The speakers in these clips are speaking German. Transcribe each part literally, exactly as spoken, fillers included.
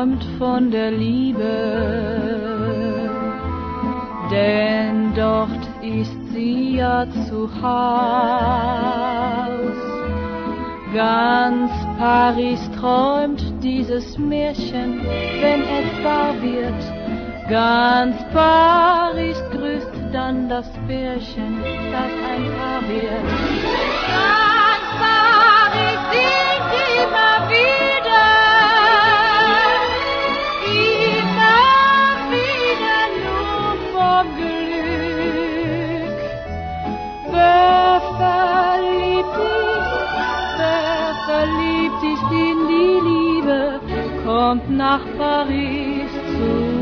träumt von der Liebe, denn dort ist sie ja zu Haus. Ganz Paris träumt dieses Märchen, wenn es wahr wird. Ganz Paris grüßt dann das Pärchen, das ein Paar wird. Ganz Paris singt immer wieder, immer wieder nur vom Glück. Wer verliebt ist, wer verliebt ist in die Liebe, kommt nach Paris zurück.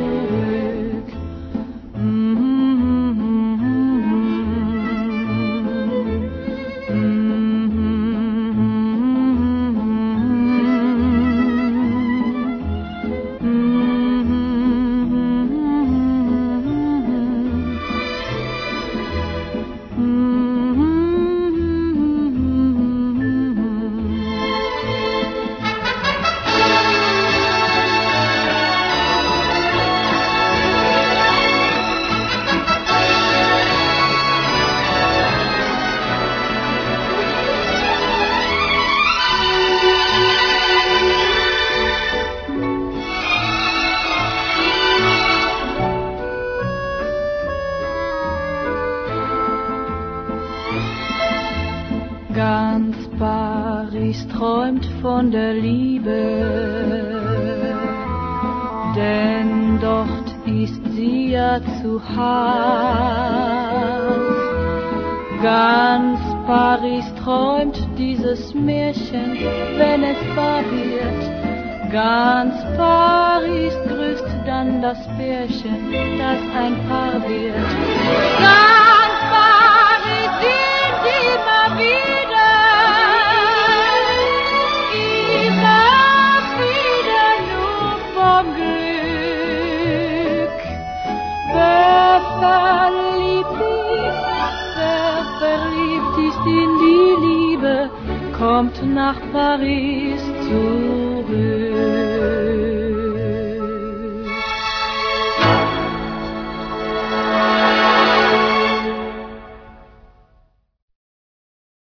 Ganz Paris träumt von der Liebe, denn dort ist sie ja zu Haus. Ganz Paris träumt dieses Märchen, wenn es wahr wird. Ganz Paris grüßt dann das Pärchen, das ein Paar wird. Ganz Paris singt immer wieder, immer wieder nur vom Glück. Wer verliebt ist, wer verliebt ist in die Liebe, kommt nach Paris zurück.